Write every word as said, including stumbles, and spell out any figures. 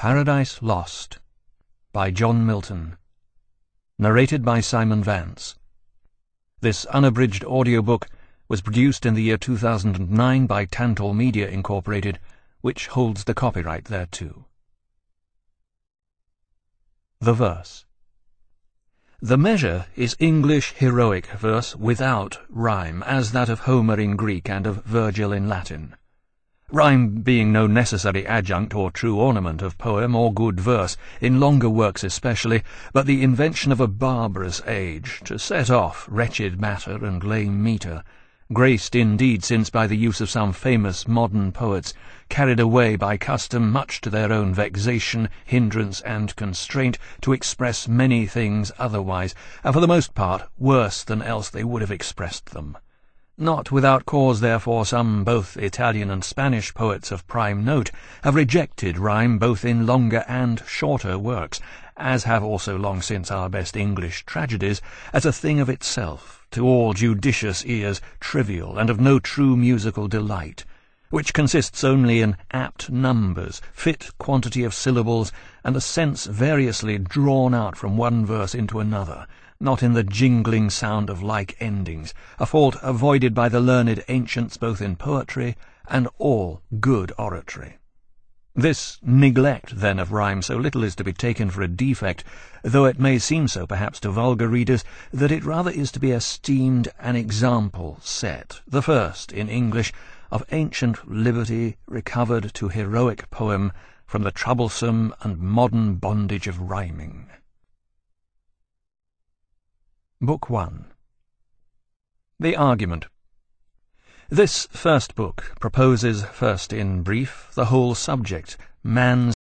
Paradise Lost by John Milton. Narrated by Simon Vance. This unabridged audiobook was produced in the year two thousand nine by Tantor Media Incorporated, which holds the copyright thereto. The verse. The measure is English heroic verse without rhyme, as that of Homer in Greek and of Virgil in Latin. Rhyme being no necessary adjunct or true ornament of poem or good verse, in longer works especially, but the invention of a barbarous age, to set off wretched matter and lame metre, graced indeed since by the use of some famous modern poets, carried away by custom, much to their own vexation, hindrance, and constraint, to express many things otherwise, and for the most part worse than else they would have expressed them. Not without cause, therefore, some both Italian and Spanish poets of prime note have rejected rhyme both in longer and shorter works, as have also long since our best English tragedies, as a thing of itself, to all judicious ears trivial and of no true musical delight, which consists only in apt numbers, fit quantity of syllables, and a sense variously drawn out from one verse into another, not in the jingling sound of like endings, a fault avoided by the learned ancients both in poetry and all good oratory. This neglect, then, of rhyme so little is to be taken for a defect, though it may seem so perhaps to vulgar readers, that it rather is to be esteemed an example set, the first in English, of ancient liberty recovered to heroic poem from the troublesome and modern bondage of rhyming. Book one. The Argument. This first book proposes first in brief the whole subject, man's